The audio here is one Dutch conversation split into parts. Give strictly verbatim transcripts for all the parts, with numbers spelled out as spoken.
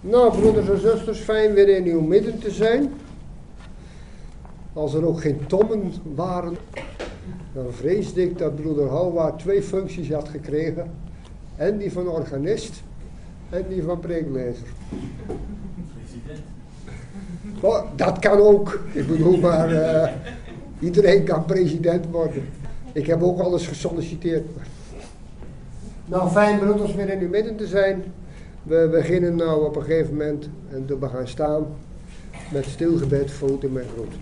Nou, broeders en zusters, fijn weer in uw midden te zijn. Als er ook geen tommen waren, dan vreesde ik dat broeder Halwa twee functies had gekregen. En die van organist en die van preeklezer. President. Oh, dat kan ook. Ik bedoel maar, uh, iedereen kan president worden. Ik heb ook al eens gesolliciteerd. Nou, fijn broeders weer in uw midden te zijn. We beginnen nou op een gegeven moment, en we gaan staan, met stilgebed, voeten met groeten.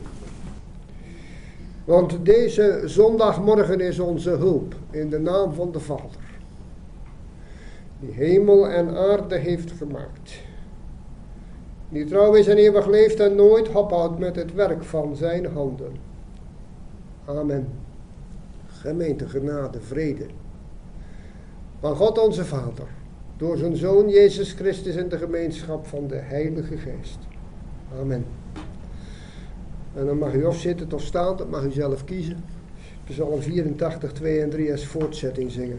Want deze zondagmorgen is onze hulp, in de naam van de Vader, die hemel en aarde heeft gemaakt. Die trouw is en eeuwig leeft en nooit ophoudt met het werk van zijn handen. Amen. Gemeente, genade, vrede. Van God onze Vader, door zijn Zoon Jezus Christus en de gemeenschap van de Heilige Geest. Amen. En dan mag u of zitten of staan, dat mag u zelf kiezen. Psalm vierentachtig, twee en drie als voortzetting zingen.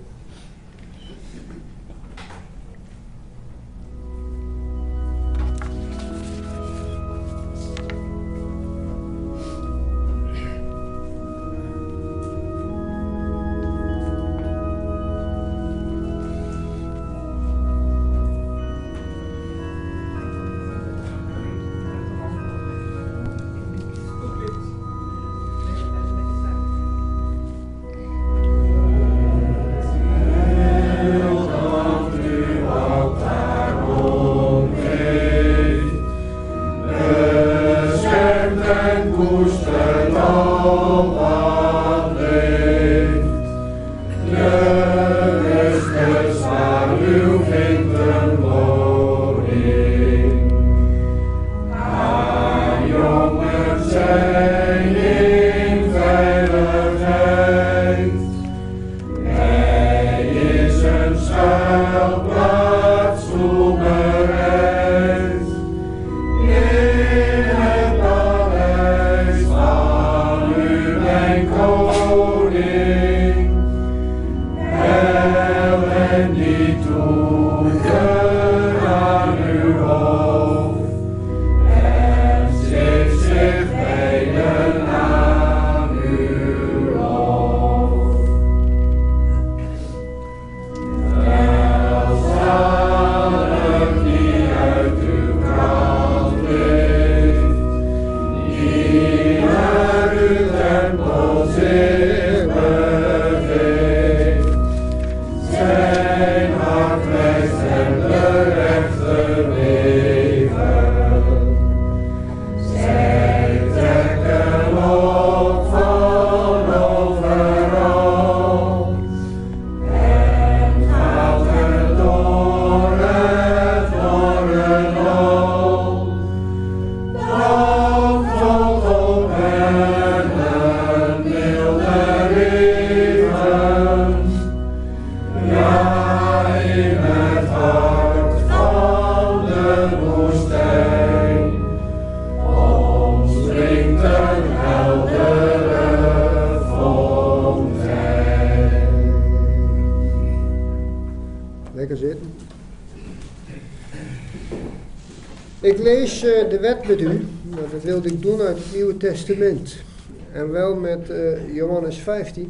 Ik lees uh, de wet met u, maar dat wilde ik doen uit het Nieuwe Testament. En wel met uh, Johannes vijftien,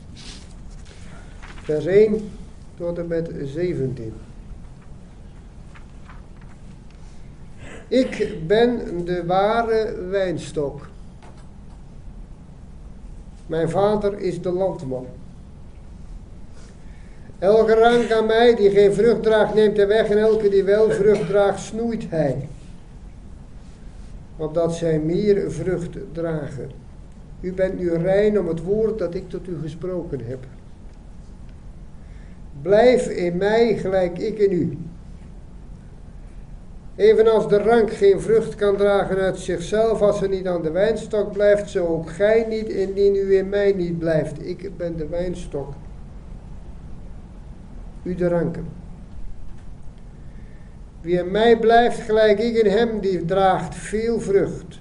vers één tot en met zeventien. Ik ben de ware wijnstok. Mijn vader is de landman. Elke rank aan mij die geen vrucht draagt, neemt hij weg, en elke die wel vrucht draagt, snoeit hij, opdat zij meer vrucht dragen. U bent nu rein om het woord dat ik tot u gesproken heb. Blijf in mij gelijk ik in u. Evenals de rank geen vrucht kan dragen uit zichzelf als ze niet aan de wijnstok blijft, zo ook gij niet indien u in mij niet blijft. Ik ben de wijnstok, u de ranken. Wie in mij blijft, gelijk ik in hem, die draagt veel vrucht.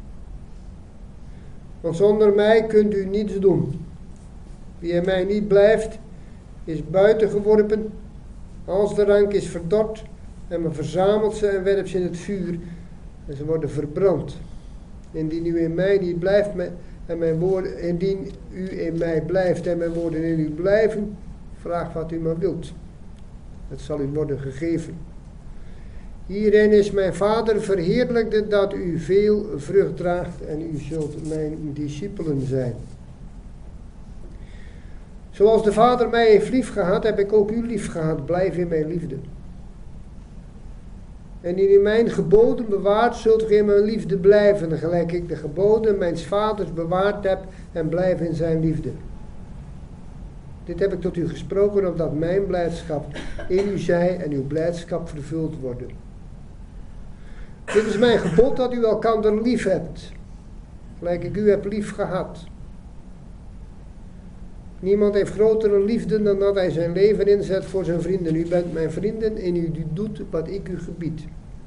Want zonder mij kunt u niets doen. Wie in mij niet blijft, is buiten geworpen, als de rank is verdord En men verzamelt ze en werpt ze in het vuur. En ze worden verbrand. Indien u in mij niet blijft me, en mijn woorden, indien u in mij blijft en mijn woorden in u blijven, vraag wat u maar wilt. Het zal u worden gegeven. Hierin is mijn Vader verheerlijkte dat u veel vrucht draagt en u zult mijn discipelen zijn. Zoals de Vader mij heeft lief gehad, heb ik ook u lief gehad. Blijf in mijn liefde. En in u mijn geboden bewaart, zult gij in mijn liefde blijven, gelijk ik de geboden mijns vaders bewaard heb en blijf in zijn liefde. Dit heb ik tot u gesproken, opdat mijn blijdschap in u zij en uw blijdschap vervuld worden. Dit is mijn gebod, dat u elkander lief hebt, gelijk ik u heb lief gehad. Niemand heeft grotere liefde dan dat hij zijn leven inzet voor zijn vrienden. U bent mijn vrienden en u doet wat ik u gebied.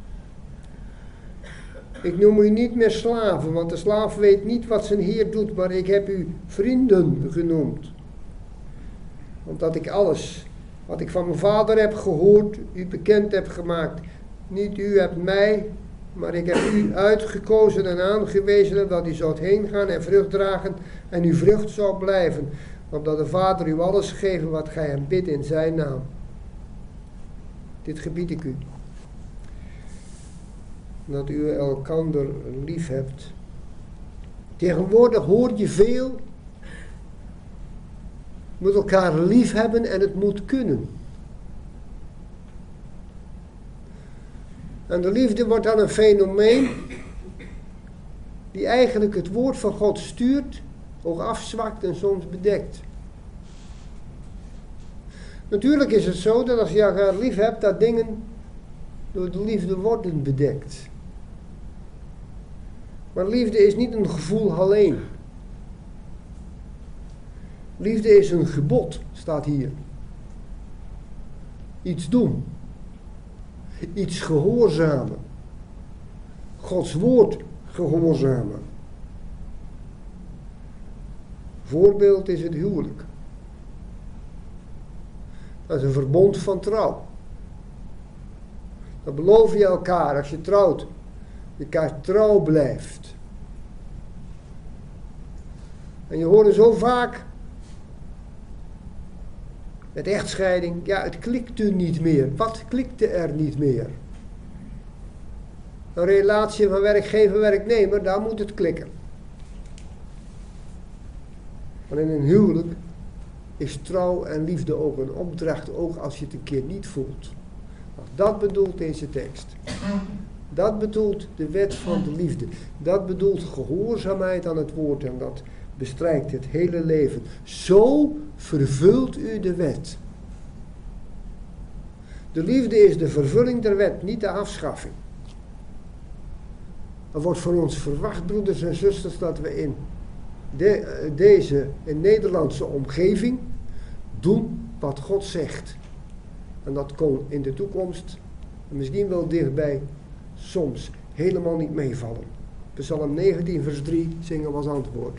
Ik noem u niet meer slaven, want de slaaf weet niet wat zijn heer doet, maar ik heb u vrienden genoemd. Omdat ik alles wat ik van mijn vader heb gehoord, u bekend heb gemaakt. Niet u hebt mij, maar ik heb u uitgekozen en aangewezen dat u zoudt heen gaan en vrucht dragen en uw vrucht zou blijven. Opdat de Vader u alles geven wat gij hem bidt in zijn naam. Dit gebied ik u. Dat u elkander lief hebt. Tegenwoordig hoor je veel. Je moet elkaar lief hebben en het moet kunnen. En de liefde wordt dan een fenomeen die eigenlijk het woord van God stuurt, ook afzwakt en soms bedekt. Natuurlijk is het zo dat als je elkaar lief hebt, dat dingen door de liefde worden bedekt. Maar liefde is niet een gevoel alleen. Liefde is een gebod, staat hier. Iets doen. Iets gehoorzamen. Gods woord gehoorzamen. Voorbeeld is het huwelijk. Dat is een verbond van trouw. Dan beloof je elkaar als je trouwt. Je elkaar trouw blijft. En je hoort er zo vaak met echtscheiding. Ja, het klikte niet meer. Wat klikte er niet meer? Een relatie van werkgever-werknemer, daar moet het klikken. Maar in een huwelijk is trouw en liefde ook een opdracht, ook als je het een keer niet voelt. Nou, dat bedoelt deze tekst. Dat bedoelt de wet van de liefde. Dat bedoelt gehoorzaamheid aan het woord en dat bestrijkt het hele leven. Zo vervult u de wet. De liefde is de vervulling der wet, niet de afschaffing. Er wordt van ons verwacht, broeders en zusters, dat we in de, deze in Nederlandse omgeving doen wat God zegt. En dat kon in de toekomst, misschien wel dichtbij, soms helemaal niet meevallen. Psalm negentien vers drie zingen we als antwoord.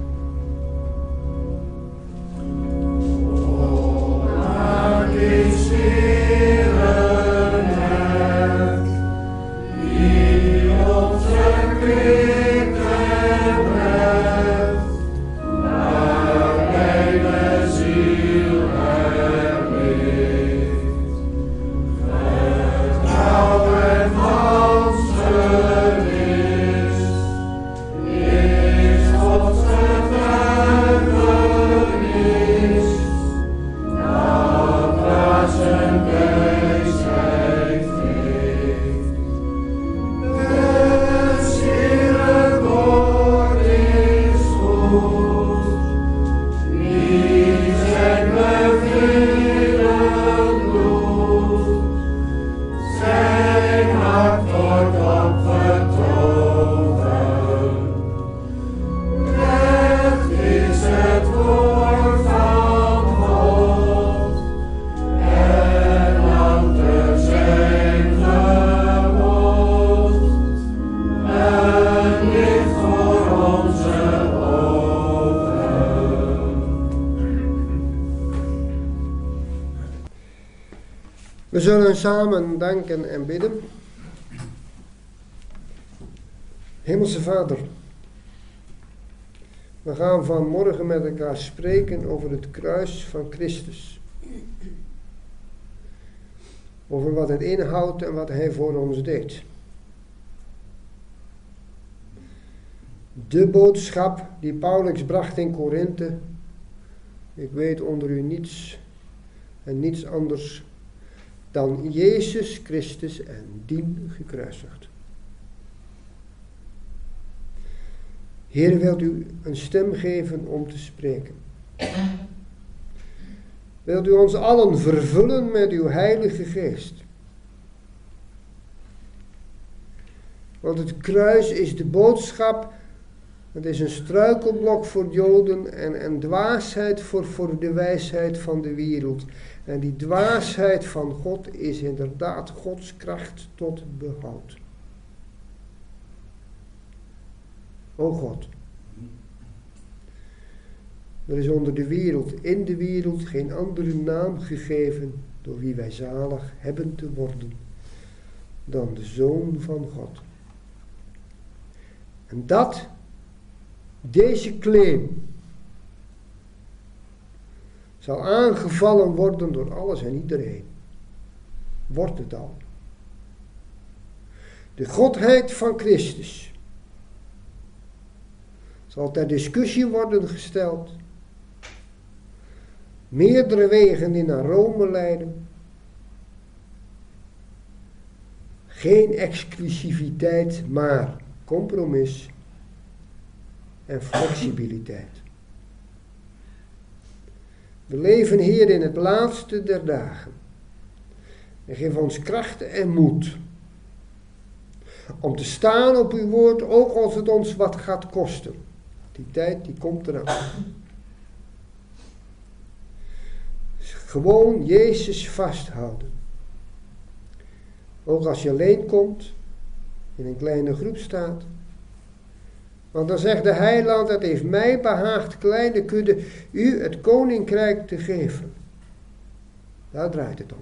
Is We zullen samen danken en bidden. Hemelse Vader, we gaan vanmorgen met elkaar spreken over het kruis van Christus. Over wat het inhoudt en wat Hij voor ons deed. De boodschap die Paulus bracht in Korinthe. Ik weet onder u niets en niets anders dan Jezus Christus en dien gekruisigd. Heer, wilt u een stem geven om te spreken? Wilt u ons allen vervullen met uw Heilige Geest? Want het kruis is de boodschap. Het is een struikelblok voor Joden en een dwaasheid voor, voor de wijsheid van de wereld. En die dwaasheid van God is inderdaad Gods kracht tot behoud. O God, er is onder de wereld, in de wereld, geen andere naam gegeven door wie wij zalig hebben te worden dan de Zoon van God. En dat, deze claim, zal aangevallen worden door alles en iedereen. Wordt het al. De godheid van Christus zal ter discussie worden gesteld. Meerdere wegen die naar Rome leiden. Geen exclusiviteit, maar compromis en flexibiliteit. We leven hier in het laatste der dagen. En geef ons krachten en moed om te staan op uw woord, ook als het ons wat gaat kosten. Die tijd die komt eraan. Gewoon Jezus vasthouden. Ook als je alleen komt, in een kleine groep staat. Want dan zegt de heiland, het heeft mij behaagd, kleine kudde, u het koninkrijk te geven. Daar draait het om.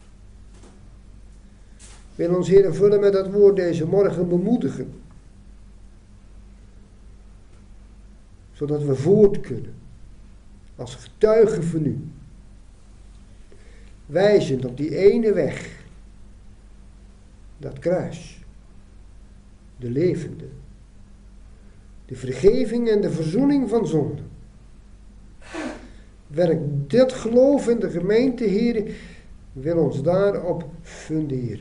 Wil ons Heer vullen met dat woord deze morgen bemoedigen. Zodat we voort kunnen. Als getuigen van u. Wijzend op die ene weg. Dat kruis. De levende. De vergeving en de verzoening van zonde. Werk dit geloof in de gemeente, Heer, wil ons daarop funderen.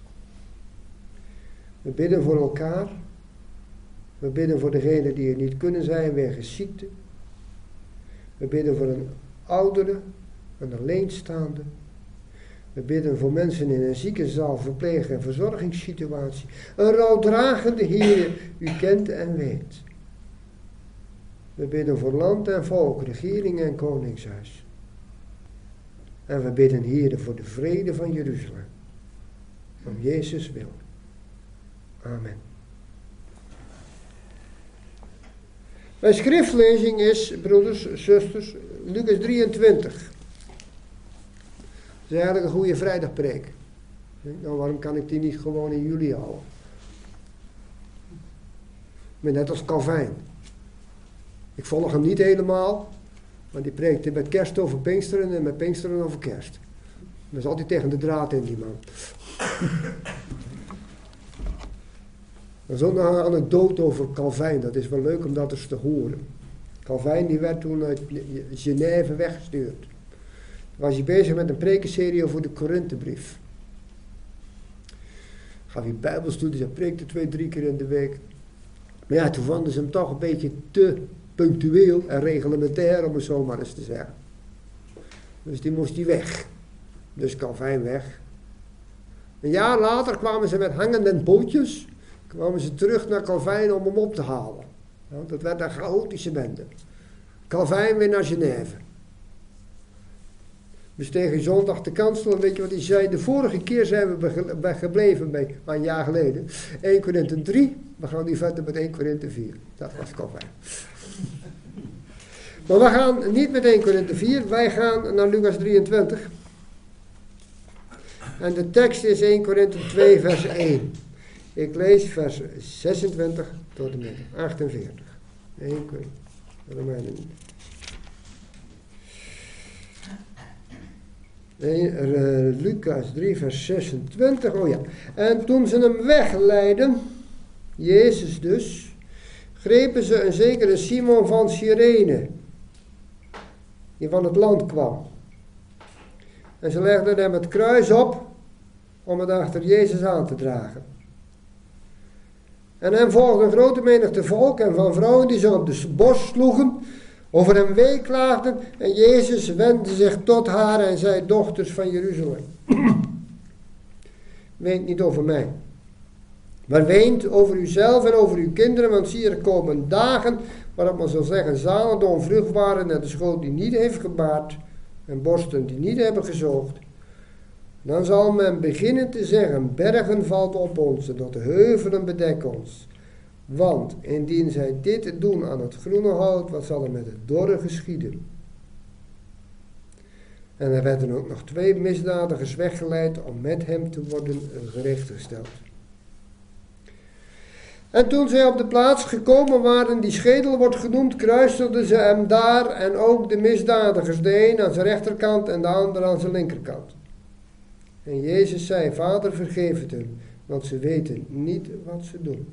We bidden voor elkaar. We bidden voor degenen die er niet kunnen zijn wegens ziekte. We bidden voor een oudere, een alleenstaande. We bidden voor mensen in een ziekenzaal, verpleeg- en verzorgingssituatie. Een rouwdragende Heer, u kent en weet. We bidden voor land en volk, regering en koningshuis. En we bidden, Heer, voor de vrede van Jeruzalem. Om Jezus wil. Amen. Mijn schriftlezing is, broeders, zusters, Lucas drieëntwintig. Dat is eigenlijk een goede vrijdagpreek. Nou, waarom kan ik die niet gewoon in juli houden? Ik ben net als Calvijn. Ik volg hem niet helemaal, maar die preekte met kerst over Pinksteren en met Pinksteren over kerst. Dat is altijd tegen de draad in, die man. Zo'n anekdote over Calvijn, dat is wel leuk om dat eens te horen. Calvijn die werd toen uit Genève weggestuurd. Toen was hij bezig met een prekenserie over de Korinthebrief. Gaf hij bijbelstudies, hij preekte twee, drie keer in de week. Maar ja, toen vonden ze hem toch een beetje te punctueel en reglementair, om het zo maar eens te zeggen. Dus die moest hij weg. Dus Calvijn weg. Een jaar later kwamen ze met hangende bootjes, kwamen ze terug naar Calvijn om hem op te halen. Ja, dat werd een chaotische bende. Calvijn weer naar Genève. We stegen zondag de kansel en weet je wat hij zei? De vorige keer zijn we be- gebleven bij, maar een jaar geleden. Eerste Korinthe drie, we gaan nu verder met Eerste Korinthe vier. Dat was Calvijn. Maar we gaan niet met Eerste Korinthe vier, wij gaan naar Lucas drieëntwintig. En de tekst is eerste Korinthe twee vers één. Ik lees vers zesentwintig tot en met achtenveertig. eerste Korinthe. Romeinen. Nee, uh, Lucas drie vers zesentwintig. Oh ja. En toen ze hem wegleidden, Jezus dus, grepen ze een zekere Simon van Cyrene, die van het land kwam. En ze legden hem het kruis op, om het achter Jezus aan te dragen. En hem volgde een grote menigte volk en van vrouwen die zich op de borst sloegen, over hem weeklaagden. En Jezus wendde zich tot haar en zei, dochters van Jeruzalem, weent niet over mij, maar weent over uzelf en over uw kinderen, want zie, er komen dagen waarop men zal zeggen, zalig de onvruchtbare, net de schoot die niet heeft gebaard en borsten die niet hebben gezoogd. Dan zal men beginnen te zeggen, bergen valt op ons en tot de heuvelen bedekken ons. Want indien zij dit doen aan het groene hout, wat zal er met het dorre geschieden? En er werden ook nog twee misdadigers weggeleid om met hem te worden gerechtgesteld. En toen zij op de plaats gekomen waren, die schedel wordt genoemd, kruiselden ze hem daar en ook de misdadigers, de een aan zijn rechterkant en de ander aan zijn linkerkant. En Jezus zei, Vader, vergeef het hen, want ze weten niet wat ze doen.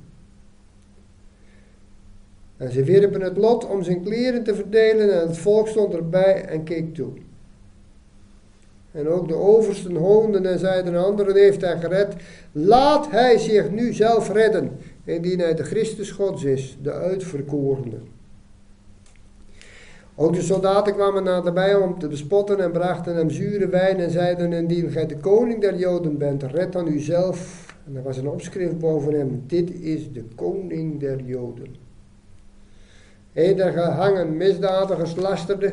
En ze wierpen het lot om zijn kleren te verdelen en het volk stond erbij en keek toe. En ook de oversten hoonden en zeiden, anderen heeft hij gered. Laat hij zich nu zelf redden, indien hij de Christus Gods is, de uitverkorene. Ook de soldaten kwamen naderbij om te bespotten en brachten hem zure wijn en zeiden, indien gij de koning der Joden bent, red dan uzelf. En er was een opschrift boven hem, dit is de koning der Joden. Een der gehangen misdadigers lasterde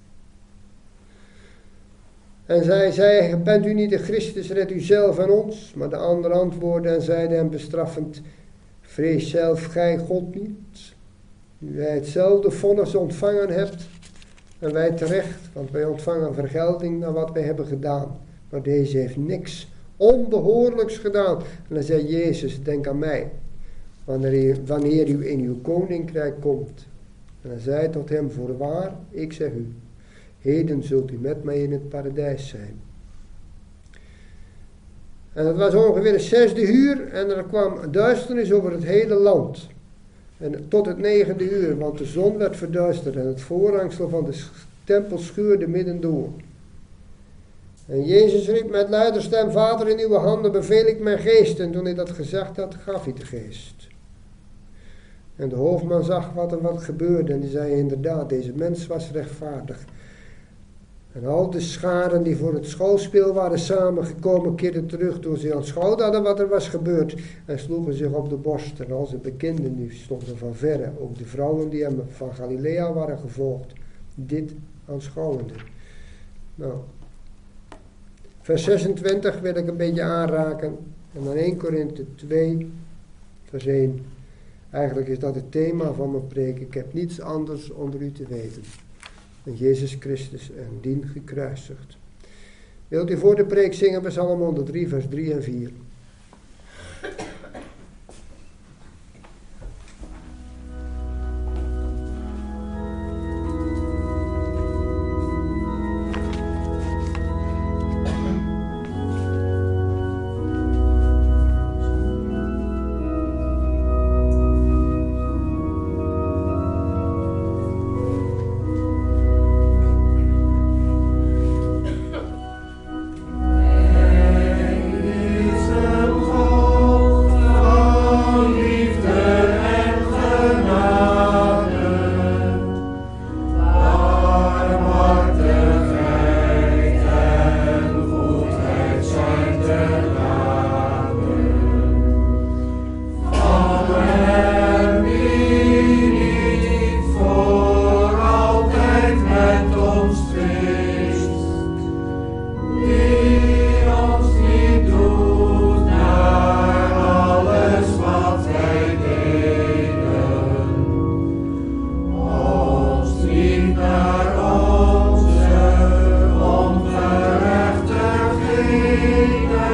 en zij zei, bent u niet de Christus, red u zelf en ons. Maar de ander antwoordde en zeide hem bestraffend, vrees zelf gij God niet, nu wij hetzelfde vonnis ontvangen hebt en wij terecht, want wij ontvangen vergelding naar wat wij hebben gedaan. Maar deze heeft niks onbehoorlijks gedaan. En dan zei Jezus, denk aan mij, wanneer, wanneer u in uw koninkrijk komt. En hij zei tot hem, voorwaar, ik zeg u, heden zult u met mij in het paradijs zijn. En het was ongeveer de zesde uur en er kwam duisternis over het hele land. En tot het negende uur, want de zon werd verduisterd en het voorhangsel van de tempel scheurde midden door. En Jezus riep met luider stem, Vader, in uw handen beveel ik mijn geest. En toen hij dat gezegd had, gaf hij de geest. En de hoofdman zag wat er wat gebeurde en die zei, inderdaad, deze mens was rechtvaardig. En al de scharen die voor het schouwspel waren samengekomen, keerden terug toen ze aanschouwd hadden wat er was gebeurd en sloegen zich op de borst. En al zijn bekenden nu stonden van verre, ook de vrouwen die hem van Galilea waren gevolgd, dit aanschouwende. Nou, vers zesentwintig wil ik een beetje aanraken en dan eerste Korinthe twee, vers één. Eigenlijk is dat het thema van mijn preek. Ik heb niets anders onder u te weten dan Jezus Christus en dien gekruisigd. Wilt u voor de preek zingen bij Psalm honderddrie, vers drie en vier? Ongerechtigheden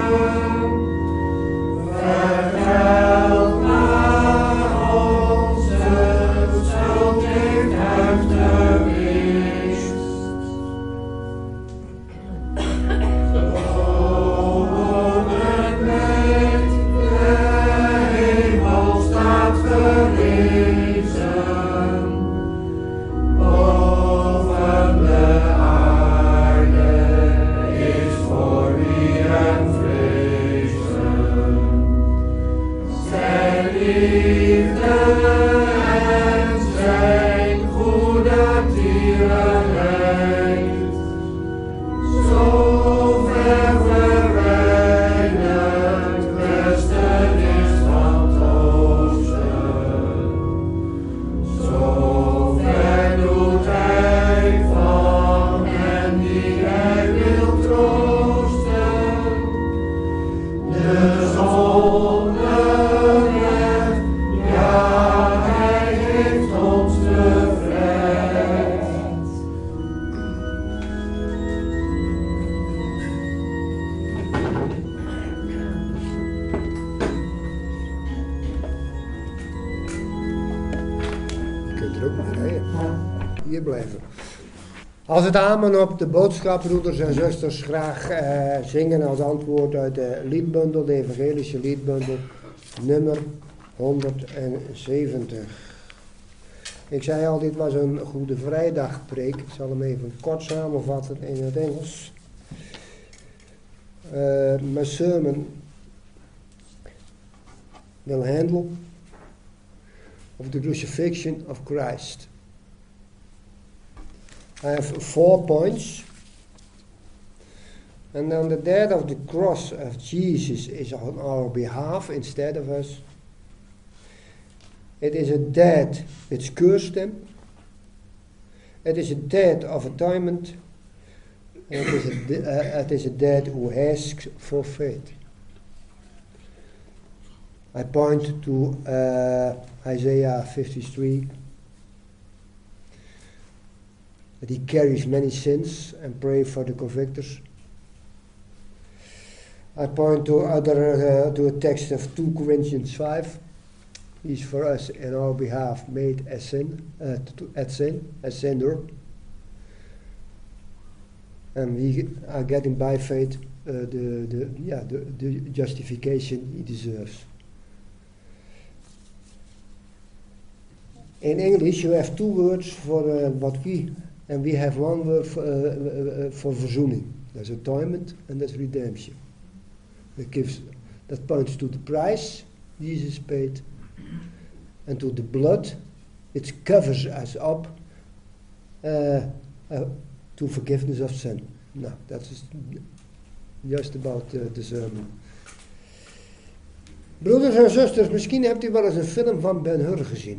Hier blijven. Als het amen op de boodschap, broeders en zusters, graag uh, zingen als antwoord uit de liedbundel, de evangelische liedbundel, nummer honderdzeventig. Ik zei al, dit was een Goede Vrijdagpreek. Ik zal hem even kort samenvatten in het Engels. Uh, my sermon will handle of the crucifixion of Christ. I have four points. And on the death of the cross of Jesus is on our behalf instead of us. It is a death which cursed him. It is a death of atonement. And it is a, de- uh, it is a death who asks for faith. I point to uh, Isaiah fifty-three. That he carries many sins and pray for the convictors. I point to other uh, to a text of two Corinthians five. He's for us in our behalf made as sin, uh, to, as sin, as sinner. And we are getting by faith uh, the the yeah the, the justification he deserves. In English, you have two words for uh, what we, and we have one word for, uh, uh, for verzoening. There's atonement and there's redemption. That gives, that points to the price Jesus paid, and to the blood which covers us up uh, uh, to forgiveness of sin. Now, that's just about uh, the sermon. Broeders en zusters, misschien hebt u wel eens een film van Ben-Hur gezien.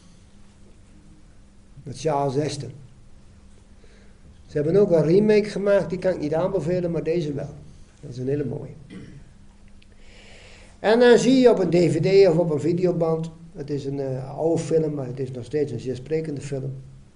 Met Charles Heston. Ze hebben ook een remake gemaakt, die kan ik niet aanbevelen, maar deze wel. Dat is een hele mooie. En dan zie je op een dvd of op een videoband, het is een uh, oude film, maar het is nog steeds een zeer sprekende film.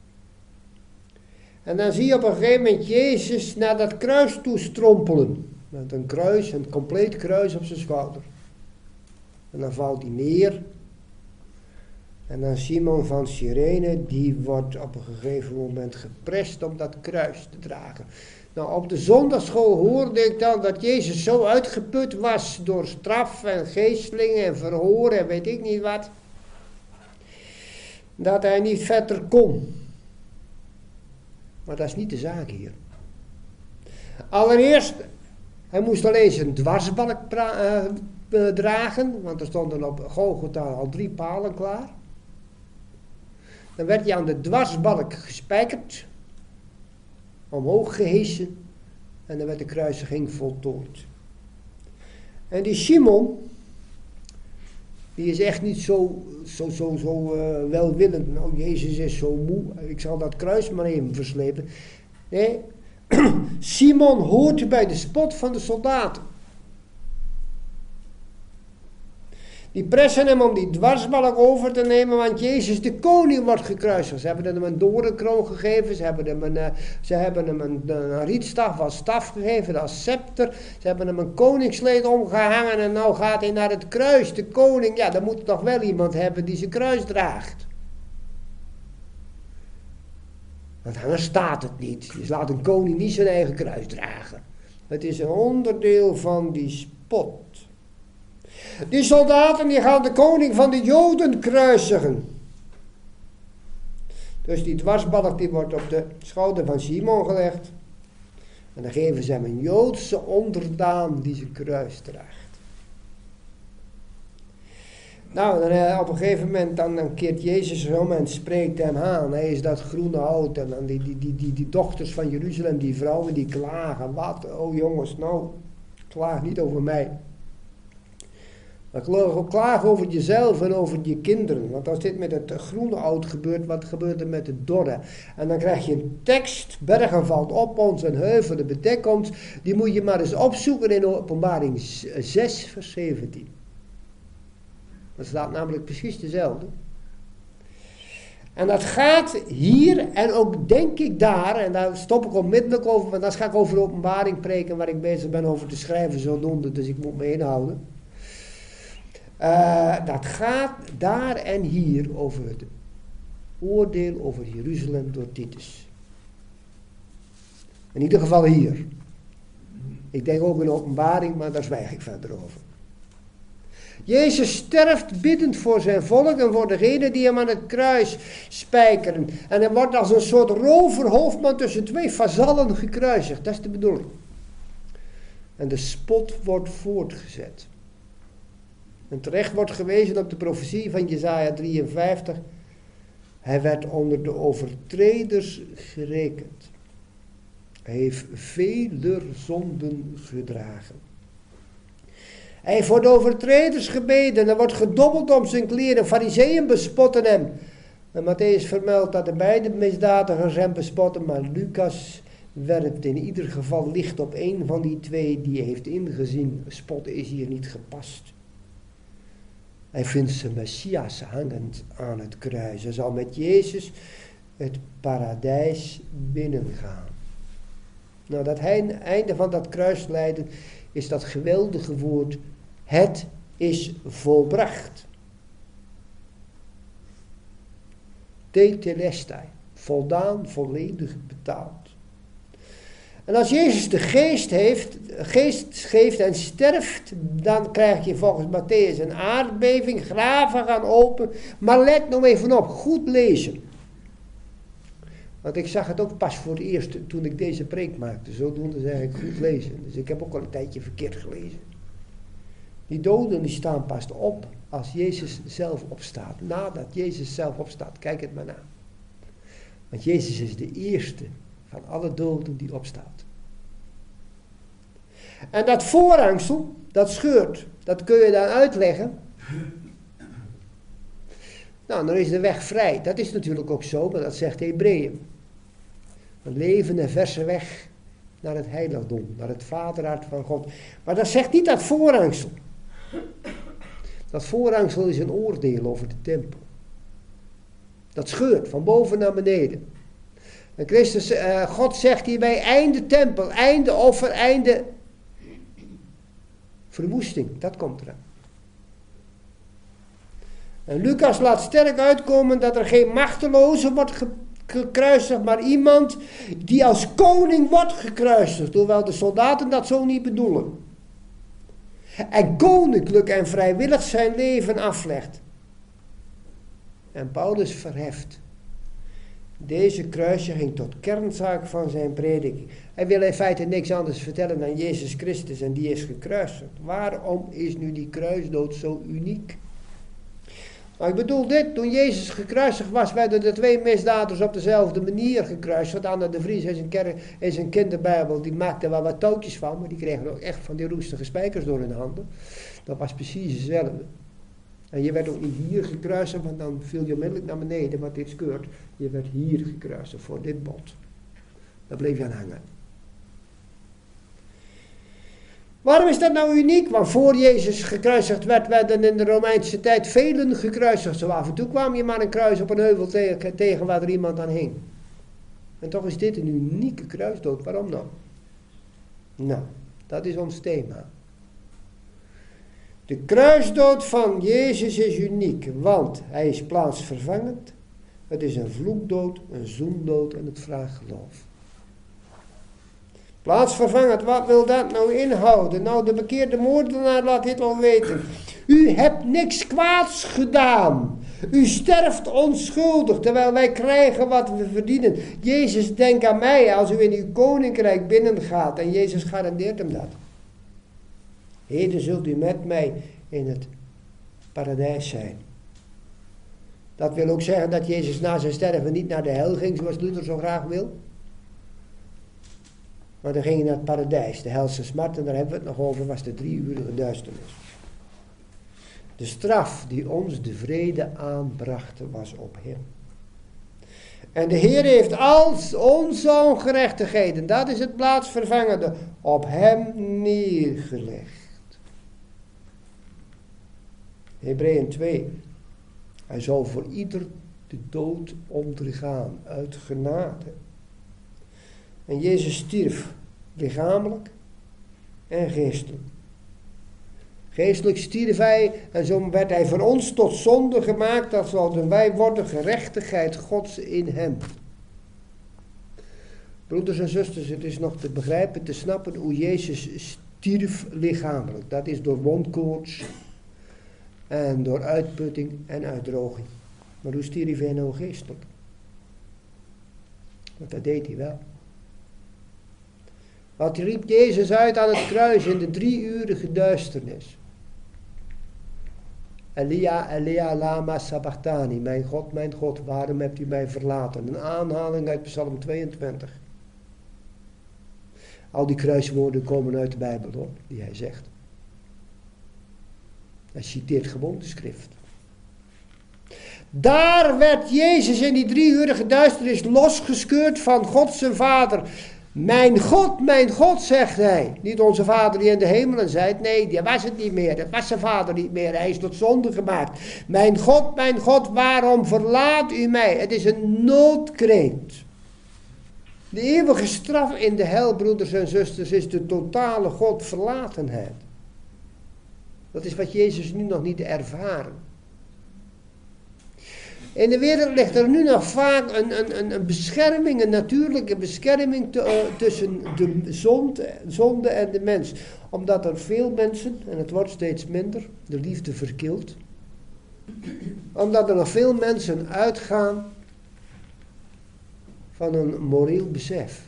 En dan zie je op een gegeven moment Jezus naar dat kruis toe strompelen. Met een kruis, een compleet kruis op zijn schouder. En dan valt hij neer. En dan Simon van Cyrene, die wordt op een gegeven moment geprest om dat kruis te dragen. Nou, op de zondagschool hoorde ik dan dat Jezus zo uitgeput was door straf en geestelingen en verhoor en weet ik niet wat, dat hij niet verder kon. Maar dat is niet de zaak hier. Allereerst, hij moest alleen zijn dwarsbalk pra- uh, dragen, want er stonden op Golgotha al drie palen klaar. Dan werd hij aan de dwarsbalk gespijkerd, omhoog gehesen, en dan werd de kruisiging voltooid. En die Simon, die is echt niet zo, zo, zo, zo uh, welwillend. Nou, Jezus is zo moe, ik zal dat kruis maar even verslepen. Nee, Simon hoort bij de spot van de soldaten. Die pressen hem om die dwarsbalk over te nemen, want Jezus de koning wordt gekruisigd. Ze hebben hem een doornkroon gegeven, ze hebben hem een, uh, ze hebben hem een, een rietstaf als staf gegeven, als scepter. Ze hebben hem een koningskleed omgehangen en nou gaat hij naar het kruis. De koning, ja, dan moet toch wel iemand hebben die zijn kruis draagt. Want anders staat het niet. Je laat een koning niet zijn eigen kruis dragen. Het is een onderdeel van die spot. Die soldaten die gaan de koning van de Joden kruisigen. Dus die dwarsbalk die wordt op de schouder van Simon gelegd. En dan geven ze hem een Joodse onderdaan die zijn kruis draagt. Nou, dan, eh, op een gegeven moment dan, dan keert Jezus om en spreekt hem aan. Hij is dat groene hout en dan die, die, die, die, die dochters van Jeruzalem, die vrouwen die klagen. Wat, oh jongens, nou, klaag niet over mij. Maar klaag over jezelf en over je kinderen. Want als dit met het groene hout gebeurt, wat gebeurt er met het dorre? En dan krijg je een tekst, bergen valt op ons en heuvelen bedek ons. Die moet je maar eens opzoeken in Openbaring zes vers zeventien. Dat staat namelijk precies dezelfde. En dat gaat hier en ook denk ik daar, en daar stop ik onmiddellijk over, want dan ga ik over de Openbaring preken waar ik bezig ben over te schrijven zodoende, dus ik moet me inhouden. Uh, dat gaat daar en hier over het oordeel over Jeruzalem door Titus. In ieder geval hier. Ik denk ook in Openbaring, maar daar zwijg ik verder over. Jezus sterft biddend voor zijn volk en voor degenen die hem aan het kruis spijkeren. En hij wordt als een soort roverhoofdman tussen twee vazallen gekruisigd. Dat is de bedoeling. En de spot wordt voortgezet. En terecht wordt gewezen op de profetie van Jesaja drieënvijftig. Hij werd onder de overtreders gerekend. Hij heeft veler zonden gedragen. Hij heeft voor de overtreders gebeden. Er wordt gedobbeld om zijn kleren. Farizeeën bespotten hem. En Matthäus vermeldt dat de beide misdadigers hem bespotten. Maar Lucas werpt in ieder geval licht op een van die twee die heeft ingezien. Spotten is hier niet gepast. Hij vindt zijn Messias hangend aan het kruis. Hij zal met Jezus het paradijs binnengaan. Nou, dat einde van dat kruislijden is dat geweldige woord: het is volbracht. Tetelestai, voldaan, volledig betaald. En als Jezus de geest heeft, geest geeft en sterft, dan krijg je volgens Matthäus een aardbeving, graven gaan open. Maar let nou even op, goed lezen. Want ik zag het ook pas voor het eerst toen ik deze preek maakte. Zodoende zeg ik goed lezen. Dus ik heb ook al een tijdje verkeerd gelezen. Die doden die staan pas op als Jezus zelf opstaat. Nadat Jezus zelf opstaat. Kijk het maar na. Want Jezus is de eerste van alle doden die opstaat. En dat voorhangsel, dat scheurt. Dat kun je dan uitleggen. Nou, dan is de weg vrij. Dat is natuurlijk ook zo, maar dat zegt de Hebreeën. Een levende, verse weg naar het heiligdom, naar het vaderhart van God. Maar dat zegt niet dat voorhangsel. Dat voorhangsel is een oordeel over de tempel. Dat scheurt van boven naar beneden. En Christus, uh, God zegt hierbij einde tempel, einde offer, einde verwoesting. Dat komt eraan. En Lucas laat sterk uitkomen dat er geen machteloze wordt gekruisigd, maar iemand die als koning wordt gekruisigd, hoewel de soldaten dat zo niet bedoelen. En koninklijk en vrijwillig zijn leven aflegt. En Paulus verheft deze kruisiging tot kernzaak van zijn prediking. Hij wil in feite niks anders vertellen dan Jezus Christus en die is gekruisigd. Waarom is nu die kruisdood zo uniek? Nou, ik bedoel dit, toen Jezus gekruisigd was, werden de twee misdadigers op dezelfde manier gekruisigd. Anna de Vries in zijn, ker- in zijn kinderbijbel, die maakte er wel wat touwtjes van, maar die kregen ook echt van die roestige spijkers door hun handen. Dat was precies hetzelfde. En je werd ook niet hier gekruisigd, want dan viel je onmiddellijk naar beneden, want dit scheurt. Je werd hier gekruisigd voor dit bod. Daar bleef je aan hangen. Waarom is dat nou uniek? Want voor Jezus gekruisigd werd, werden in de Romeinse tijd velen gekruisigd. Zo af en toe kwam je maar een kruis op een heuvel tegen, tegen waar er iemand aan hing. En toch is dit een unieke kruisdood. Waarom nou? Nou, dat is ons thema. De kruisdood van Jezus is uniek, want hij is plaatsvervangend. Het is een vloekdood, een zoendood en het vraagt geloof. Plaatsvervangend, wat wil dat nou inhouden? Nou, de bekeerde moordenaar laat dit al weten. U hebt niks kwaads gedaan. U sterft onschuldig, terwijl wij krijgen wat we verdienen. Jezus, denk aan mij als u in uw koninkrijk binnengaat. En Jezus garandeert hem dat. Heden zult u met mij in het paradijs zijn. Dat wil ook zeggen dat Jezus na zijn sterven niet naar de hel ging, zoals Luther zo graag wil. Maar dan ging hij naar het paradijs, de helse smart, en daar hebben we het nog over, was de drieurige duisternis. De straf die ons de vrede aanbracht, was op hem. En de Heer heeft al onze ongerechtigheden, dat is het plaatsvervangende, op hem neergelegd. Hebreeën twee. Hij zal voor ieder de dood ondergaan, uit genade. En Jezus stierf lichamelijk en geestelijk. Geestelijk stierf hij en zo werd hij voor ons tot zonde gemaakt, dat zouden wij worden gerechtigheid Gods in hem. Broeders en zusters, het is nog te begrijpen, te snappen hoe Jezus stierf lichamelijk. Dat is door wondkoorts en door uitputting en uitdroging. Maar hoe stierf hij nou geestelijk? Want dat deed hij wel. Wat riep Jezus uit aan het kruis in de drieurige duisternis. Elia, Elia, lama sabachthani. Mijn God, mijn God, waarom hebt u mij verlaten? Een aanhaling uit Psalm tweeëntwintig. Al die kruiswoorden komen uit de Bijbel, hoor, die hij zegt. Hij citeert gewoon de schrift. Daar werd Jezus in die drieurige duisternis losgescheurd van God zijn Vader. Mijn God, mijn God, zegt hij. Niet onze Vader die in de hemelen zijt. Nee, die was het niet meer. Dat was zijn Vader niet meer. Hij is tot zonde gemaakt. Mijn God, mijn God, waarom verlaat u mij? Het is een noodkreet. De eeuwige straf in de hel, broeders en zusters, is de totale Godverlatenheid. Dat is wat Jezus nu nog niet ervaren. In de wereld ligt er nu nog vaak een, een, een bescherming, een natuurlijke bescherming te, uh, tussen de zonde, zonde en de mens. Omdat er veel mensen, en het wordt steeds minder, de liefde verkilt. Omdat er nog veel mensen uitgaan van een moreel besef.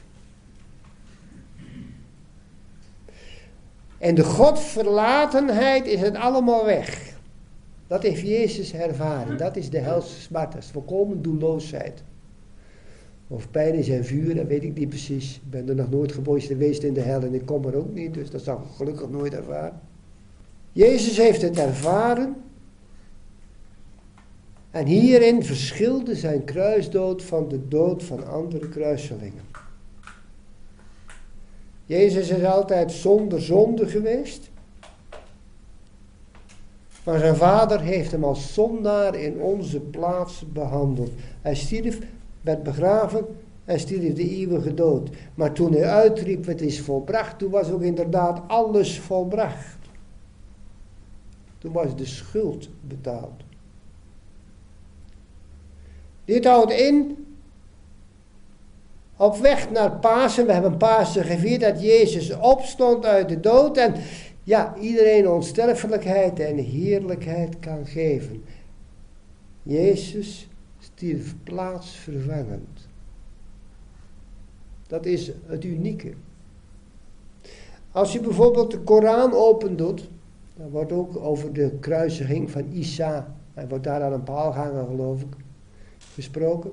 En de Godverlatenheid is het allemaal weg. Dat heeft Jezus ervaren. Dat is de helse smart. Dat is volkomen doelloosheid. Of pijn is en vuur, dat weet ik niet precies. Ik ben er nog nooit geweest in de hel en ik kom er ook niet. Dus dat zal ik gelukkig nooit ervaren. Jezus heeft het ervaren. En hierin verschilde zijn kruisdood van de dood van andere kruiselingen. Jezus is altijd zonder zonde geweest. Maar zijn Vader heeft hem als zondaar in onze plaats behandeld. Hij stierf, werd begraven en stierf de eeuwige dood. Maar toen hij uitriep, het is volbracht, toen was ook inderdaad alles volbracht. Toen was de schuld betaald. Dit houdt in, op weg naar Pasen, we hebben Pasen gevierd, dat Jezus opstond uit de dood en ja, iedereen onsterfelijkheid en heerlijkheid kan geven. Jezus stierf plaatsvervangend. Dat is het unieke. Als je bijvoorbeeld de Koran opendoet, dan wordt ook over de kruisiging van Isa, hij wordt daar aan een paal gehangen, geloof ik, gesproken.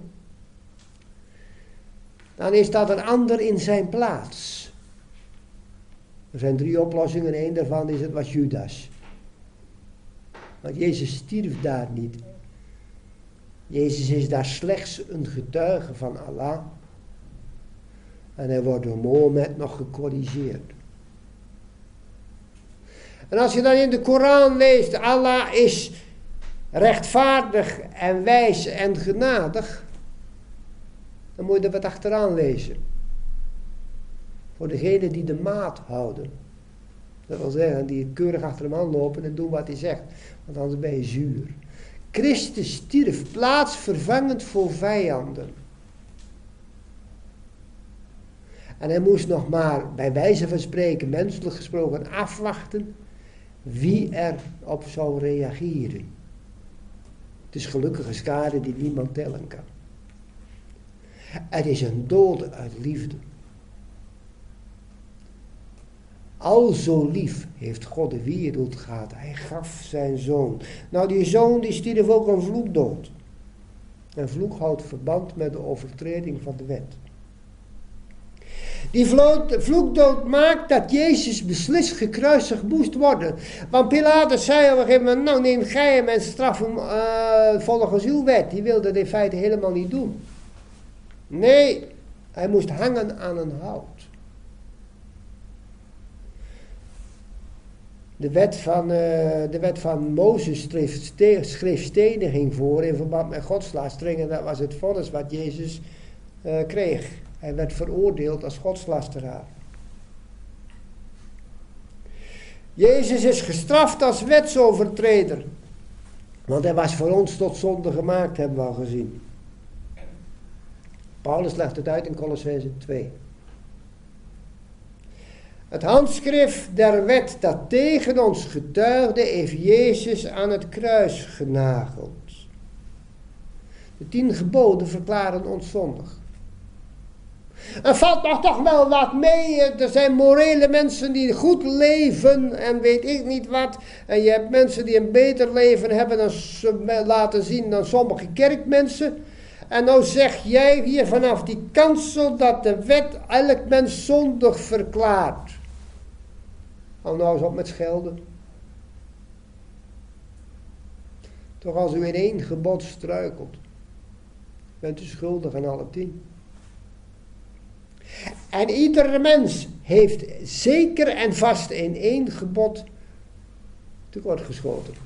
Dan is dat een ander in zijn plaats. Er zijn drie oplossingen en één daarvan is het was Judas. Want Jezus stierf daar niet. Jezus is daar slechts een getuige van Allah. En hij wordt door Mohammed nog gecorrigeerd. En als je dan in de Koran leest, Allah is rechtvaardig en wijs en genadig, dan moet je er wat achteraan lezen. Voor degenen die de maat houden. Dat wil zeggen, die keurig achter hem aanlopen en doen wat hij zegt. Want anders ben je zuur. Christus stierf plaatsvervangend voor vijanden. En hij moest nog maar, bij wijze van spreken, menselijk gesproken, afwachten wie er op zou reageren. Het is gelukkige schade die niemand tellen kan. Het is een dood uit liefde. Al zo lief heeft God de wereld gehad. Hij gaf zijn zoon. Nou, die zoon die stierf ook een vloekdood. En vloek houdt verband met de overtreding van de wet. Die vloekdood maakt dat Jezus beslist gekruisigd moest worden. Want Pilatus zei op een gegeven moment, nou neem gij hem en straf hem uh, volgens uw wet. Die wilde het in feite helemaal niet doen. Nee, hij moest hangen aan een hout. De wet van, uh, de wet van Mozes schreef, ste- schreef steniging voor in verband met godslastering. Dat was het vonnis wat Jezus uh, kreeg. Hij werd veroordeeld als godslasteraar. Jezus is gestraft als wetsovertreder. Want hij was voor ons tot zonde gemaakt, hebben we al gezien. Paulus legt het uit in Kolossenzen twee. Het handschrift der wet dat tegen ons getuigde, heeft Jezus aan het kruis genageld. De tien geboden verklaren ons zondig. Er valt nog toch wel wat mee. Er zijn morele mensen die goed leven en weet ik niet wat. En je hebt mensen die een beter leven hebben dan ze laten zien dan sommige kerkmensen. En nou zeg jij hier vanaf die kansel dat de wet elk mens zondig verklaart. Hou nou eens op met schelden. Toch als u in één gebod struikelt, bent u schuldig aan alle tien. En iedere mens heeft zeker en vast in één gebod tekortgeschoten.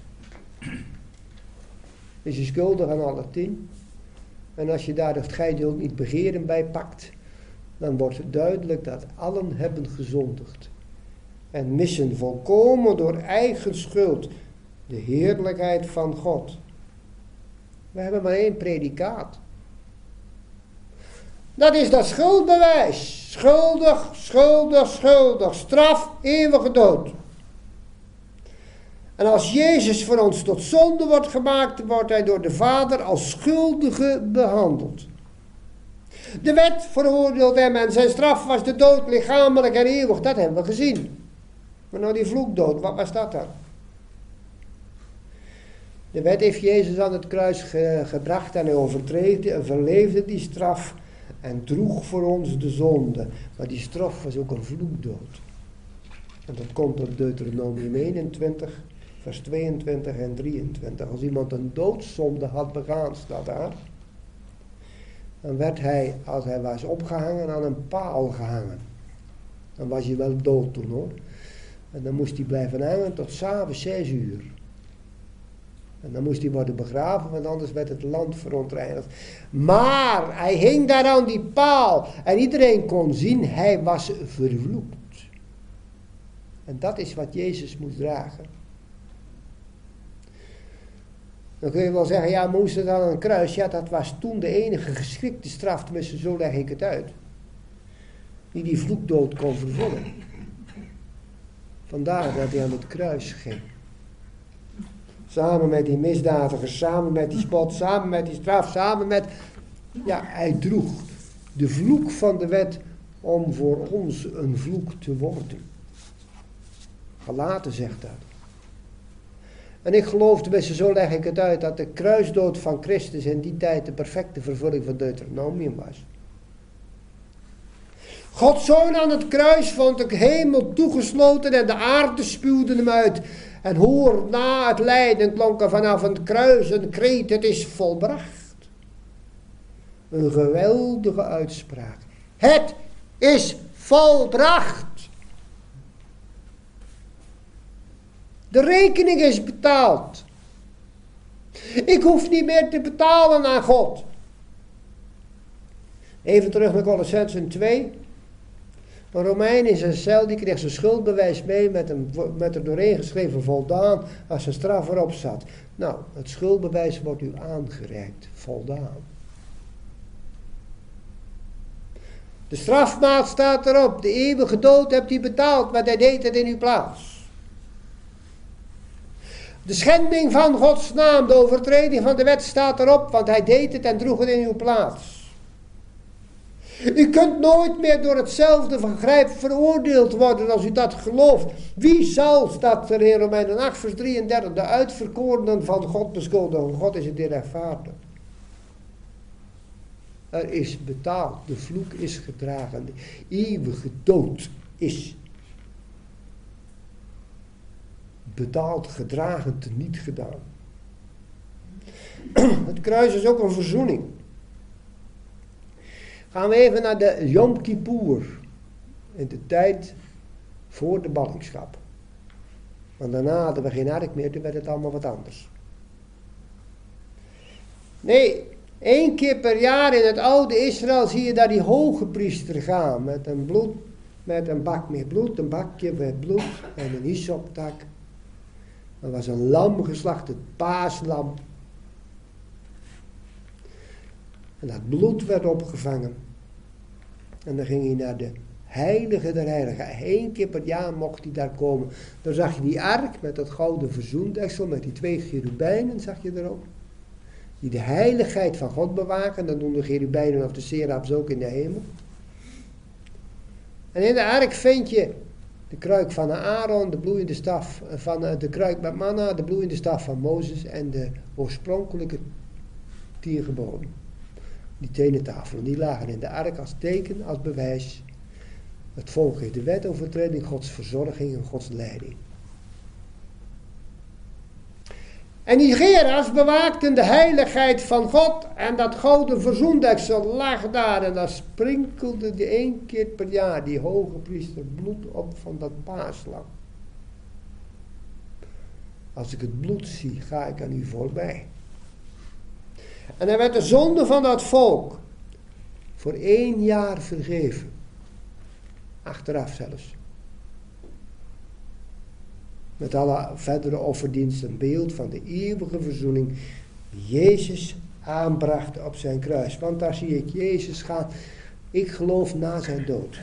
Is je schuldig aan alle tien. En als je daar het gij zult niet begeren bij pakt, dan wordt het duidelijk dat allen hebben gezondigd. En missen volkomen door eigen schuld de heerlijkheid van God. We hebben maar één predicaat. Dat is dat schuldbewijs. Schuldig, schuldig, schuldig. Straf, eeuwige dood. En als Jezus voor ons tot zonde wordt gemaakt, wordt hij door de Vader als schuldige behandeld. De wet veroordeelt hem en zijn straf was de dood, lichamelijk en eeuwig. Dat hebben we gezien. Maar nou die vloekdood, wat was dat dan? De wet heeft Jezus aan het kruis ge- gebracht en hij overtreedde en verleefde die straf en droeg voor ons de zonde. Maar die straf was ook een vloekdood. En dat komt op Deuteronomium eenentwintig, vers tweeëntwintig en drieëntwintig. Als iemand een doodzonde had begaan, staat daar, dan werd hij, als hij was opgehangen, aan een paal gehangen. Dan was hij wel dood toen hoor. En dan moest hij blijven hangen tot 's avonds zes uur. En dan moest hij worden begraven, want anders werd het land verontreinigd. Maar hij hing daar aan die paal. En iedereen kon zien, hij was vervloekt. En dat is wat Jezus moest dragen. Dan kun je wel zeggen, ja, moest het aan een kruis? Ja, dat was toen de enige geschikte straf, tenminste zo leg ik het uit. Die die vloekdood kon vervullen. Vandaar dat hij aan het kruis ging. Samen met die misdadigers, samen met die spot, samen met die straf, samen met... Ja, hij droeg de vloek van de wet om voor ons een vloek te worden. Galaten zegt dat. En ik geloof, tenminste zo leg ik het uit, dat de kruisdood van Christus in die tijd de perfecte vervulling van Deuteronomium was. Gods zoon aan het kruis vond de hemel toegesloten en de aarde spuwde hem uit. En hoor, na het lijden klonk er vanaf het kruis een kreet, het is volbracht. Een geweldige uitspraak. Het is volbracht. De rekening is betaald. Ik hoef niet meer te betalen aan God. Even terug naar Kolossenzen twee. Een Romein in zijn cel, die kreeg zijn schuldbewijs mee met, een, met er doorheen geschreven voldaan als zijn straf erop zat. Nou, het schuldbewijs wordt u aangereikt, voldaan. De strafmaat staat erop, de eeuwige dood hebt u betaald, maar hij deed het in uw plaats. De schending van Gods naam, de overtreding van de wet staat erop, want hij deed het en droeg het in uw plaats. U kunt nooit meer door hetzelfde vergrijp veroordeeld worden als u dat gelooft. Wie zal, staat er in Romeinen acht vers drieëndertig, de uitverkorenen van God beschuldigen? God is het die rechtvaardig. Er is betaald, de vloek is gedragen, de eeuwige dood is betaald, gedragen, teniet gedaan. Het kruis is ook een verzoening. Gaan we even naar de Yom Kippur, in de tijd voor de ballingschap. Want daarna hadden we geen ark meer, toen werd het allemaal wat anders. Nee, één keer per jaar in het oude Israël zie je daar die hoge priester gaan met een bloed met een bak met bloed, een bakje met bloed en een hyssoptak. Er was een lam geslacht, het paaslam. En dat bloed werd opgevangen. En dan ging hij naar de heilige der heiligen. Eén keer per jaar mocht hij daar komen. Dan zag je die ark met dat gouden verzoendeksel, met die twee cherubijnen, zag je erop. Die de heiligheid van God bewaken. Dat doen de cherubijnen of de serafs ook in de hemel. En in de ark vind je de kruik van Aaron, de bloeiende staf van de kruik met manna, de bloeiende staf van Mozes en de oorspronkelijke tien geboden. Die tenentafelen, die lagen in de ark als teken, als bewijs. Het volk heeft de wet overtreding, Gods verzorging en Gods leiding. En die Gerars bewaakten de heiligheid van God en dat gouden verzoendeksel lag daar en daar sprinkelde die één keer per jaar die hoge priester bloed op van dat paaslam. Als ik het bloed zie, ga ik aan u voorbij. En dan werd de zonde van dat volk voor één jaar vergeven. Achteraf zelfs. Met alle verdere offerdiensten, een beeld van de eeuwige verzoening die Jezus aanbracht op zijn kruis. Want daar zie ik Jezus gaan, ik geloof na zijn dood.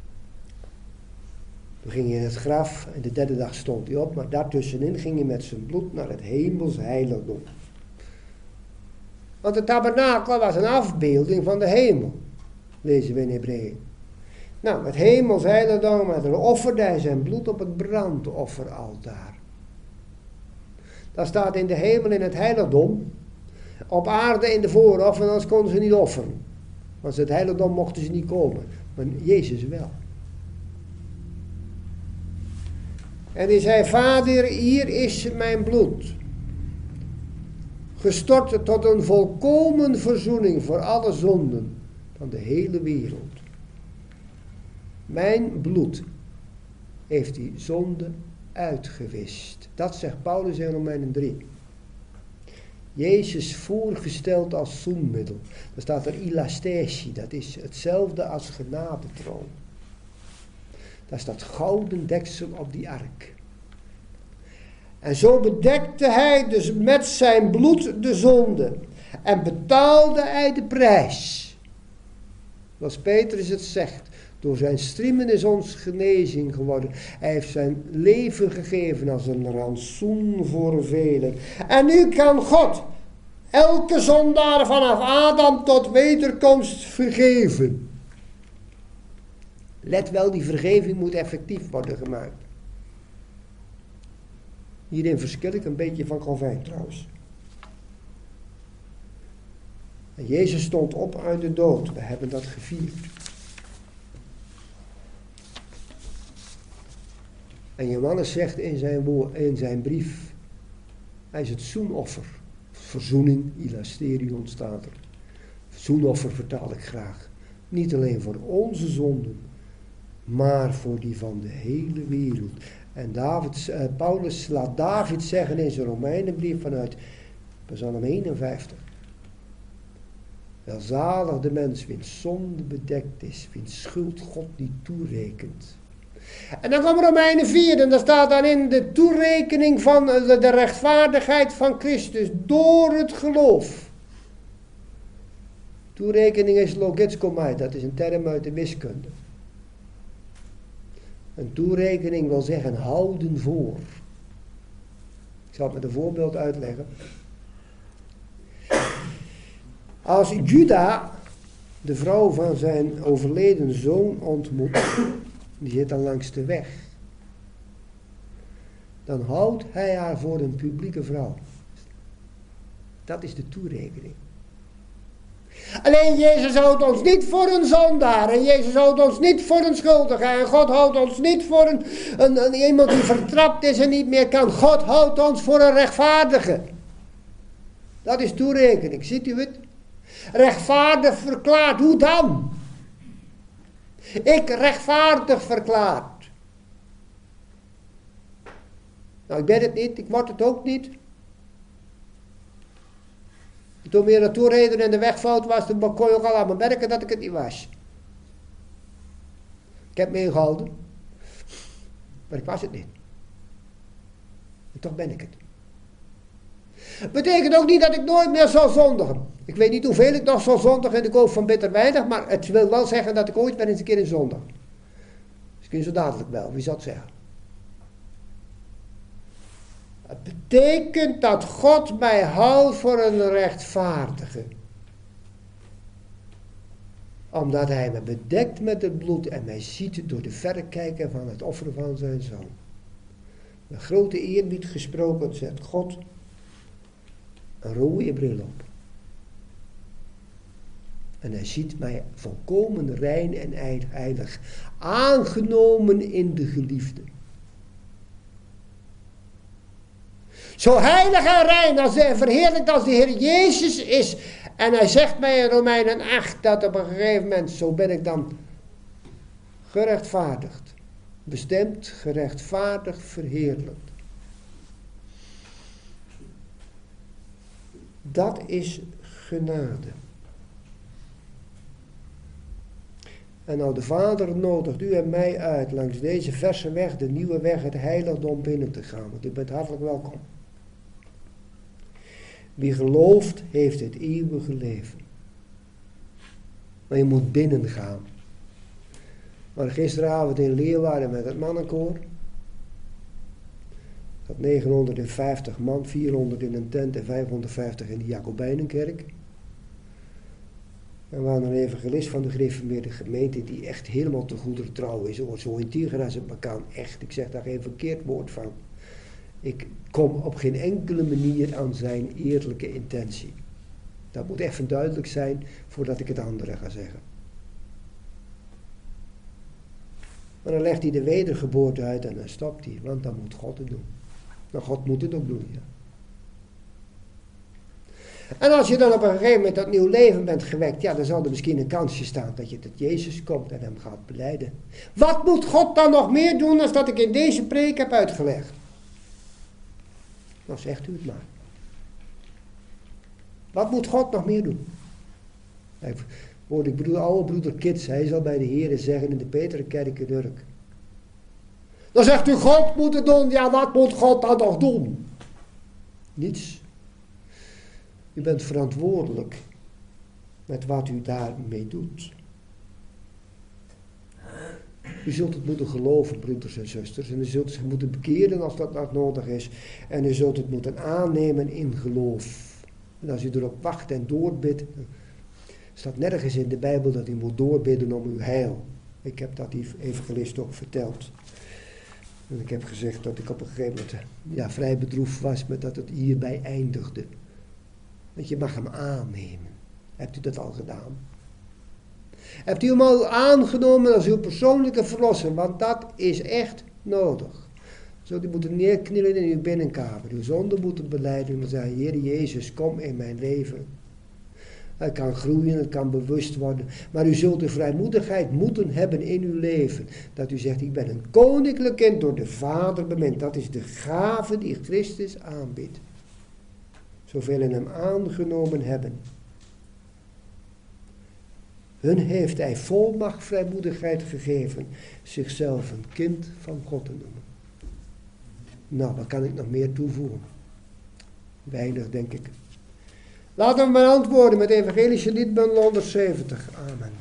Toen ging hij in het graf en de derde dag stond hij op, maar daartussenin ging hij met zijn bloed naar het hemels heiligdom. Want de tabernakel was een afbeelding van de hemel, lezen we in Hebreeën. Nou, het hemels heiligdom, met een offerde hij zijn bloed op het brandofferaltaar. Dat staat in de hemel in het heiligdom, op aarde in de voorhof, en anders konden ze niet offeren. Want het heiligdom mochten ze niet komen, maar Jezus wel. En hij zei, Vader, hier is mijn bloed. Gestort tot een volkomen verzoening voor alle zonden van de hele wereld. Mijn bloed heeft die zonde uitgewist. Dat zegt Paulus in Romeinen drie. Jezus voorgesteld als zoenmiddel. Daar staat er ilastetie, dat is hetzelfde als genadetroon. Daar staat gouden deksel op die ark. En zo bedekte hij dus met zijn bloed de zonde. En betaalde hij de prijs. Zoals Petrus het zegt. Door zijn striemen is ons genezing geworden. Hij heeft zijn leven gegeven als een rantsoen voor velen. En nu kan God elke zondaar vanaf Adam tot wederkomst vergeven. Let wel, die vergeving moet effectief worden gemaakt. Hierin verschil ik een beetje van Calvijn trouwens. En Jezus stond op uit de dood. We hebben dat gevierd. En Johannes zegt in zijn, woord, in zijn brief, hij is het zoenoffer. Verzoening, ilasterion staat er. Zoenoffer vertaal ik graag. Niet alleen voor onze zonden, maar voor die van de hele wereld. En David, uh, Paulus laat David zeggen in zijn Romeinenbrief vanuit Psalm eenenvijftig. Welzalig de mens wiens zonde bedekt is, wiens schuld God niet toerekent. En dan komt Romeinen vier en daar staat dan in de toerekening van de, de rechtvaardigheid van Christus door het geloof. Toerekening is logitskomai, dat is een term uit de wiskunde. Een toerekening wil zeggen houden voor. Ik zal het met een voorbeeld uitleggen. Als Juda de vrouw van zijn overleden zoon ontmoet, die zit dan langs de weg, dan houdt hij haar voor een publieke vrouw. Dat is de toerekening. Alleen Jezus houdt ons niet voor een zondaar. En Jezus houdt ons niet voor een schuldige. En God houdt ons niet voor een, een, een, iemand die vertrapt is en niet meer kan. God houdt ons voor een rechtvaardige. Dat is toerekening. Ziet u het? Rechtvaardig verklaard. Hoe dan? Ik rechtvaardig verklaard. Nou, ik ben het niet. Ik word het ook niet. Toen we naartoe reden en de weg fout was, dan kon je ook al aan me merken dat ik het niet was. Ik heb me ingehouden. Maar ik was het niet. En toch ben ik het. Betekent ook niet dat ik nooit meer zal zondigen. Ik weet niet hoeveel ik nog zal zondigen en ik hoop van bitter weinig, maar het wil wel zeggen dat ik ooit wel eens een keer in zondig. Misschien zo dadelijk wel, wie zal het zeggen? Het betekent dat God mij houdt voor een rechtvaardige. Omdat hij me bedekt met het bloed en mij ziet door de verrekijker van het offer van zijn zoon. Met grote eerbied gesproken zet God een rode bril op. En hij ziet mij volkomen rein en heilig, aangenomen in de geliefde. Zo heilig en rein als hij verheerlijkt als de Heer Jezus is. En hij zegt mij in Romeinen acht dat op een gegeven moment, zo ben ik dan gerechtvaardigd. Bestemd, gerechtvaardigd, verheerlijkt. Dat is genade. En nou, de Vader nodigt u en mij uit langs deze verse weg, de nieuwe weg, het heiligdom binnen te gaan. Want u bent hartelijk welkom. Wie gelooft, heeft het eeuwige leven. Maar je moet binnen gaan. Maar gisteravond in Leeuwarden met het mannenkoor. Dat negenhonderdvijftig man, vierhonderd in een tent en vijfhonderdvijftig in de Jacobijnenkerk. En we hadden een evangelist van de gereformeerde gemeente die echt helemaal te goeder trouw is. Hoor. Zo integer als het maar kan. Echt, ik zeg daar geen verkeerd woord van. Ik kom op geen enkele manier aan zijn eerlijke intentie. Dat moet even duidelijk zijn voordat ik het andere ga zeggen. Maar dan legt hij de wedergeboorte uit en dan stopt hij. Want dan moet God het doen. Nou, God moet het ook doen, ja. En als je dan op een gegeven moment tot nieuw leven bent gewekt, ja, dan zal er misschien een kansje staan dat je tot Jezus komt en hem gaat belijden. Wat moet God dan nog meer doen dan dat ik in deze preek heb uitgelegd? Nou, zegt u het maar. Wat moet God nog meer doen? Ik hoorde ik bedoel, oude broeder Kits, hij zal bij de Heeren zeggen in de Peterkerk in Urk. Dan zegt u, God moet het doen. Ja, wat moet God dan nog doen? Niets. U bent verantwoordelijk met wat u daarmee doet. U zult het moeten geloven, broeders en zusters. En u zult zich moeten bekeren als dat, dat nodig is. En u zult het moeten aannemen in geloof. En als u erop wacht en doorbidt, staat nergens in de Bijbel dat u moet doorbidden om uw heil. Ik heb dat die evangelist ook verteld. En ik heb gezegd dat ik op een gegeven moment ja, vrij bedroefd was met dat het hierbij eindigde. Want je mag hem aannemen. Hebt u dat al gedaan? Hebt u hem al aangenomen als uw persoonlijke verlosser? Want dat is echt nodig. Zult u moeten neerknielen in uw binnenkamer. Uw zonde moeten belijden en zeggen, Heer Jezus, kom in mijn leven. Het kan groeien, het kan bewust worden. Maar u zult de vrijmoedigheid moeten hebben in uw leven. Dat u zegt, ik ben een koninklijk kind door de Vader bemind. Dat is de gave die Christus aanbiedt. Zoveel in hem aangenomen hebben. Hun heeft hij volmacht vrijmoedigheid gegeven. Zichzelf een kind van God te noemen. Nou, wat kan ik nog meer toevoegen? Weinig, denk ik. Laten we maar antwoorden met Evangelische Liedbundel honderdzeventig. Amen.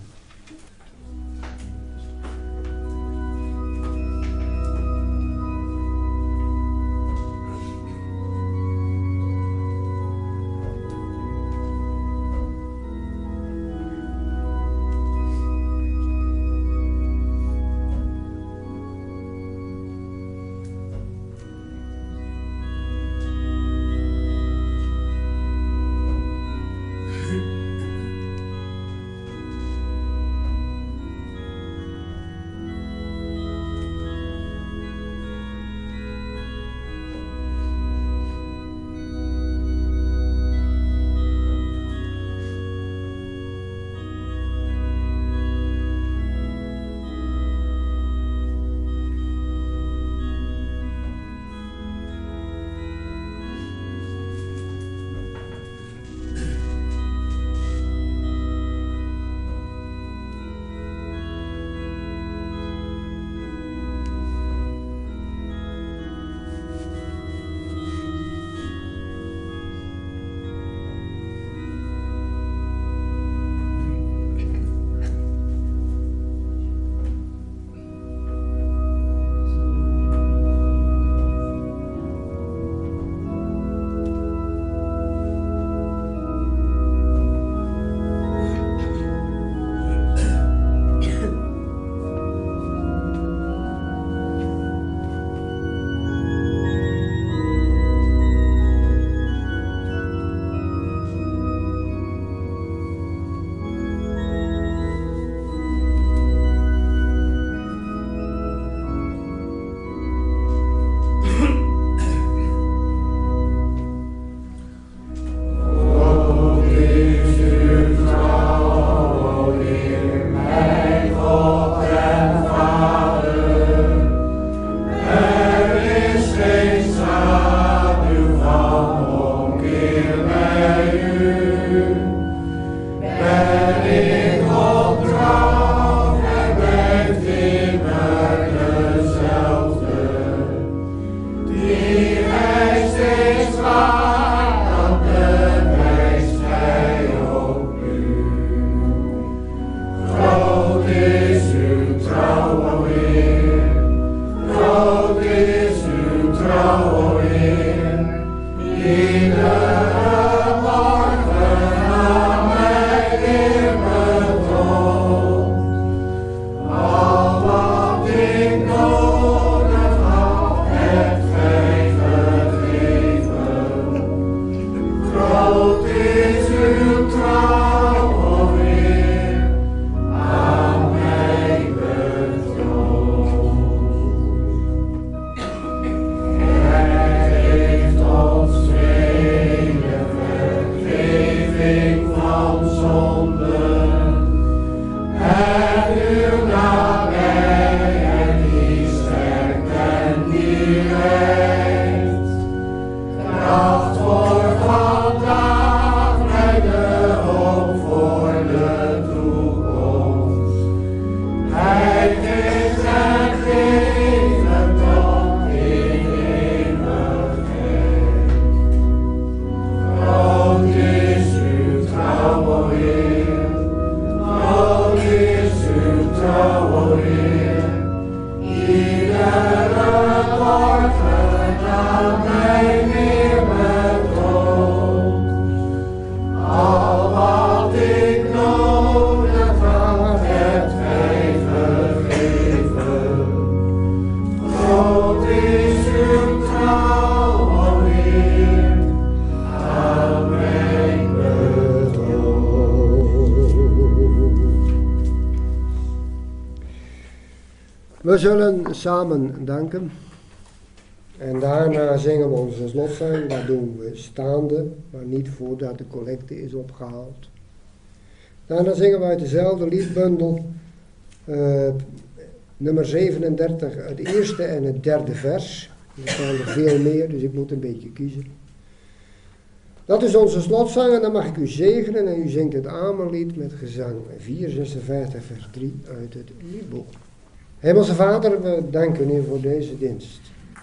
We zullen samen danken. En daarna zingen we onze slotzang. Dat doen we staande, maar niet voordat de collecte is opgehaald. Daarna zingen we uit dezelfde liedbundel uh, nummer zevenendertig, het eerste en het derde vers. Er staan er veel meer, dus ik moet een beetje kiezen. Dat is onze slotzang en dan mag ik u zegenen en u zingt het Amenlied met gezang vierhonderdzesenvijftig vers drie uit het liedboek. Hemelse Vader, we danken u voor deze dienst.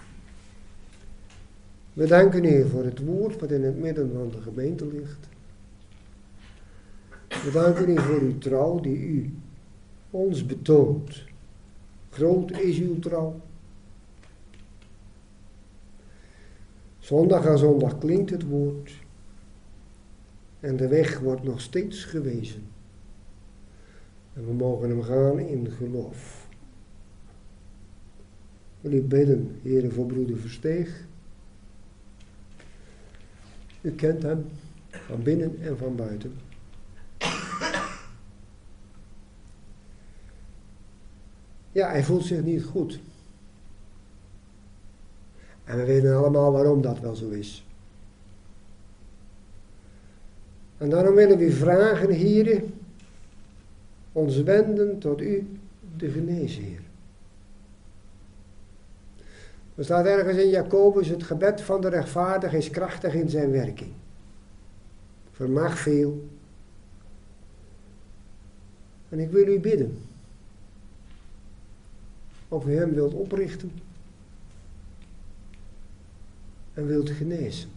We danken u voor het woord wat in het midden van de gemeente ligt. We danken u voor uw trouw die u ons betoont. Groot is uw trouw. Zondag aan zondag klinkt het woord. En de weg wordt nog steeds gewezen. En we mogen hem gaan in geloof. Wil u bidden, Heere, voor broeder Versteeg. U kent hem van binnen en van buiten. Ja, hij voelt zich niet goed. En we weten allemaal waarom dat wel zo is. En daarom willen we u vragen, Heere, ons wenden tot u, de geneesheer. Er staat ergens in Jacobus, het gebed van de rechtvaardige is krachtig in zijn werking. Vermag veel. En ik wil u bidden. Of u hem wilt oprichten. En wilt genezen.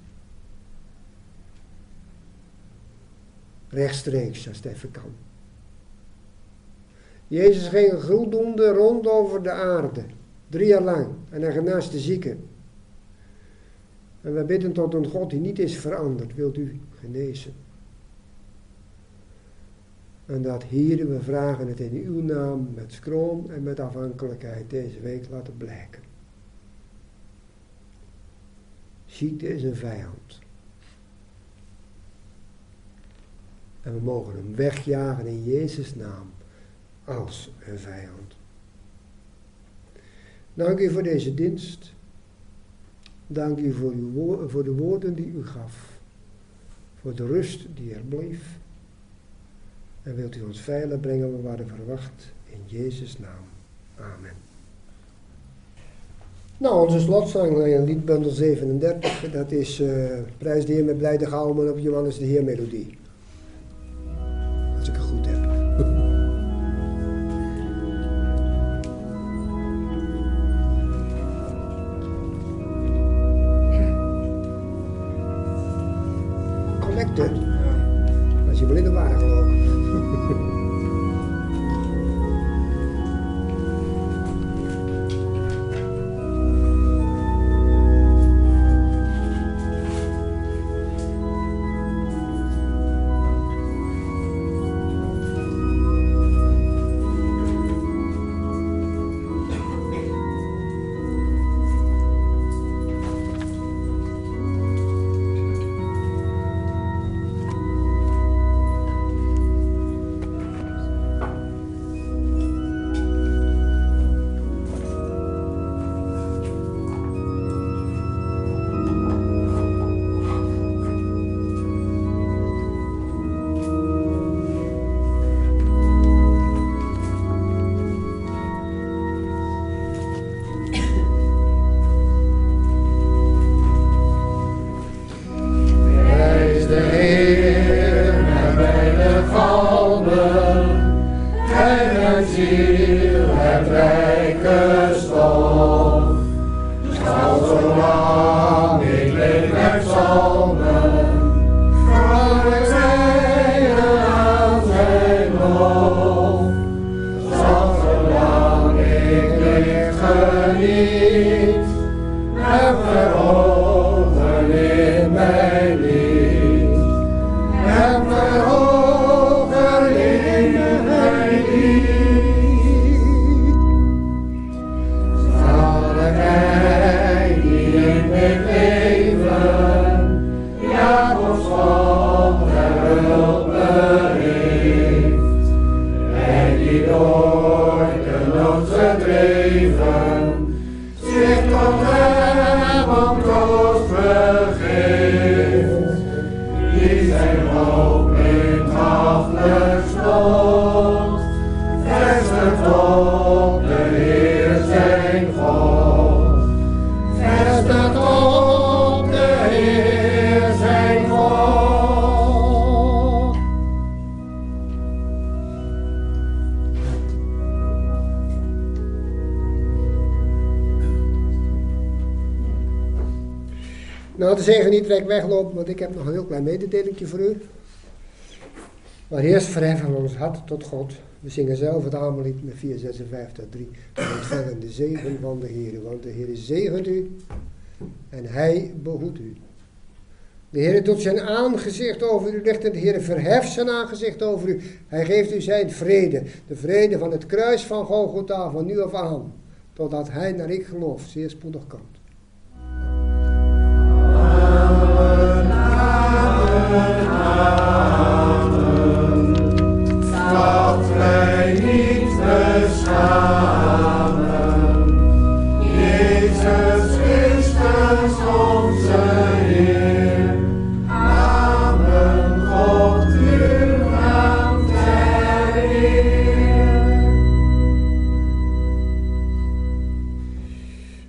Rechtstreeks, als het even kan. Jezus ging groetdoende rond over de aarde. Drie jaar lang. En hij genaast de zieken. En wij bidden tot een God die niet is veranderd. Wilt u genezen? En dat, Heere, we vragen het in uw naam met schroom en met afhankelijkheid deze week laten blijken. Ziekte is een vijand. En we mogen hem wegjagen in Jezus' naam als een vijand. Dank u voor deze dienst. Dank u voor, uw wo- voor de woorden die u gaf. Voor de rust die er bleef. En wilt u ons veilig brengen waar we verwacht. In Jezus' naam. Amen. Nou, onze slotzang in liedbundel zevenendertig. Dat is uh, Prijs de Heer met blijde galmen op Johannes de Heer melodie. Als ik het goed heb. Collecte. Als je wel in de wagen loopt. ziel het rijke stof. Zal zolang ik leef met psalmen, vrolijk zijn aan zijn lof. Zal zolang ik licht geniet, en verhogen in mijn lied, en verhogen in mijn lied. Zalig hij die in dit leven Jacobs God ter hulpe heeft, hij die door de nood gedreven zich tot hem om troost begeeft, die zijn hoop in het aflijk slot vestigt op de Heer zijn God. Vestigt op de Heer zijn God. Nou, de zegen niet direct weglopen, want ik heb nog een heel klein mededelingje voor u. Maar eerst verheffen we ons hart tot God. We zingen zelf het Amellied met vierhonderdzesenvijftig drie. We ontvangen de zegen van de Heer, want de Heer zegent u en Hij behoedt u. De Heer doet zijn aangezicht over u lichten, de Heer verheft zijn aangezicht over u. Hij geeft u zijn vrede, de vrede van het kruis van Golgotha, van nu af aan, totdat Hij naar ik geloof zeer spoedig komt. Amen, amen.